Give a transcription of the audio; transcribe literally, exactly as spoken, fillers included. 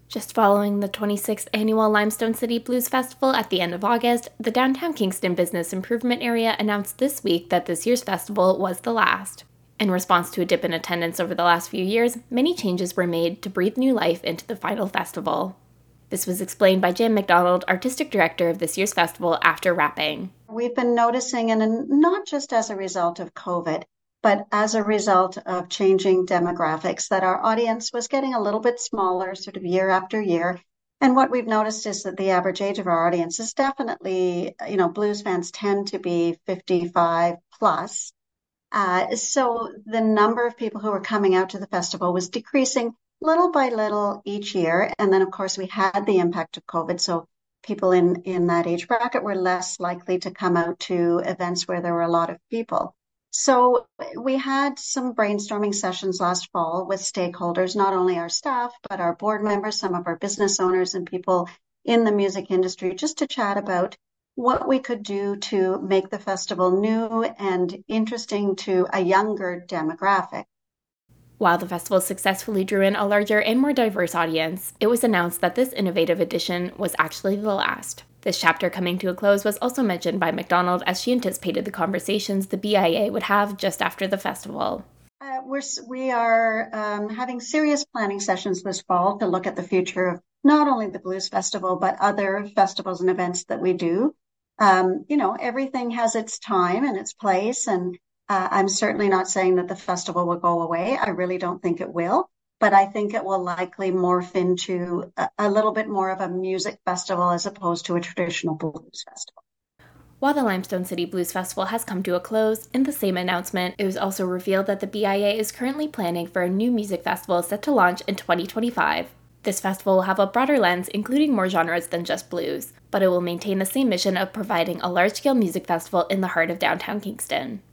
Just following the twenty-sixth annual Limestone City Blues Festival at the end of August, the Downtown Kingston Business Improvement Area announced this week that this year's festival was the last. In response to a dip in attendance over the last few years, many changes were made to breathe new life into the final festival. This was explained by Jan McDonald, Artistic Director of this year's festival, after wrapping. We've been noticing, and not just as a result of COVID, but as a result of changing demographics, that our audience was getting a little bit smaller sort of year after year. And what we've noticed is that the average age of our audience is definitely, you know, blues fans tend to be fifty-five plus. Uh, so the number of people who were coming out to the festival was decreasing little by little each year. And then, of course, we had the impact of COVID. So people in, in that age bracket were less likely to come out to events where there were a lot of people. So we had some brainstorming sessions last fall with stakeholders, not only our staff, but our board members, some of our business owners and people in the music industry, just to chat about what we could do to make the festival new and interesting to a younger demographic. While the festival successfully drew in a larger and more diverse audience, it was announced that this innovative edition was actually the last. This chapter coming to a close was also mentioned by McDonald as she anticipated the conversations the B I A would have just after the festival. Uh, we're, we are um, having serious planning sessions this fall to look at the future of not only the Blues Festival, but other festivals and events that we do. Um, you know, everything has its time and its place, and uh, I'm certainly not saying that the festival will go away. I really don't think it will. But I think it will likely morph into a, a little bit more of a music festival as opposed to a traditional blues festival. While the Limestone City Blues Festival has come to a close, in the same announcement, it was also revealed that the B I A is currently planning for a new music festival set to launch in twenty twenty-five. This festival will have a broader lens, including more genres than just blues, but it will maintain the same mission of providing a large-scale music festival in the heart of downtown Kingston.